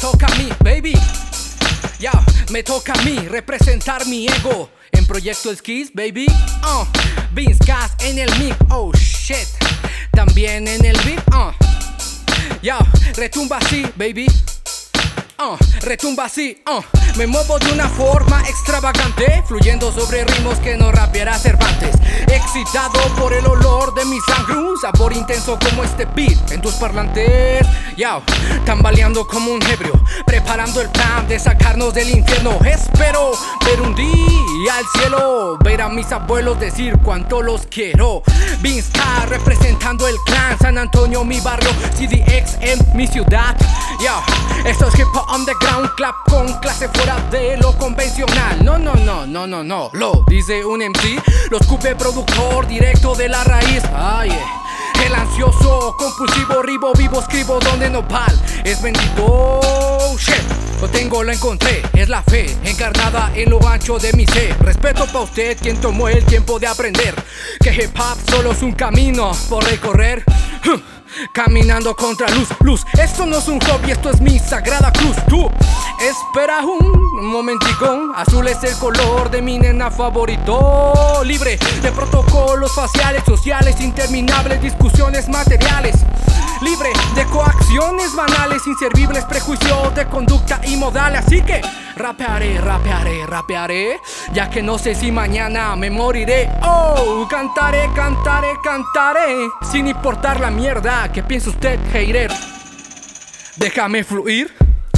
toca a mí, baby. Ya, me toca a mí representar mi ego en Proyecto Skis, baby. Vince Cass en el mic, oh shit. También en el beat, ya, retumba así, baby. Retumba así, me muevo de una forma extravagante, fluyendo sobre ritmos que no rapeará Cervantes. Excitado por el olor de mi sangre, un sabor intenso como este beat en tus parlantes. Yao, tambaleando como un ebrio, preparando el plan de sacarnos del infierno. Espero ver un día al cielo, ver a mis abuelos decir cuánto los quiero. Vince Cass representando el clan, San Antonio mi barrio, CDX en mi ciudad. Yao, esto es hip hop underground, clap con clase fuera de lo convencional. No, lo dice un MC, lo escupe productor directo de la raíz. El ansioso, compulsivo, ribo, vivo, escribo donde no pal. Es bendito, shit. Lo tengo, lo encontré, es la fe encarnada en lo ancho de mi ser. Respeto pa' usted quien tomó el tiempo de aprender que hip hop solo es un camino por recorrer. Caminando contra luz, esto no es un hobby, esto es mi sagrada cruz. Tú, espera un momentico, azul es el color de mi nena favorito. Libre de protocolos faciales, sociales, interminables discusiones materiales. Libre de coacciones banales, inservibles prejuicios de conducta y modales. Así que rapearé, ya que no sé si mañana me moriré. Cantaré, sin importar la mierda que piense usted, hater. Déjame fluir,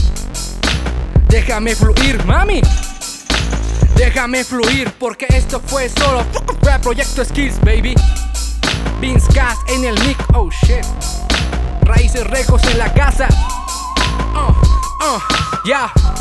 mami. Déjame fluir, porque esto fue solo Proyecto Skills, baby. Vince Cass en el mic, oh shit. Raíces Records en la casa. Ya.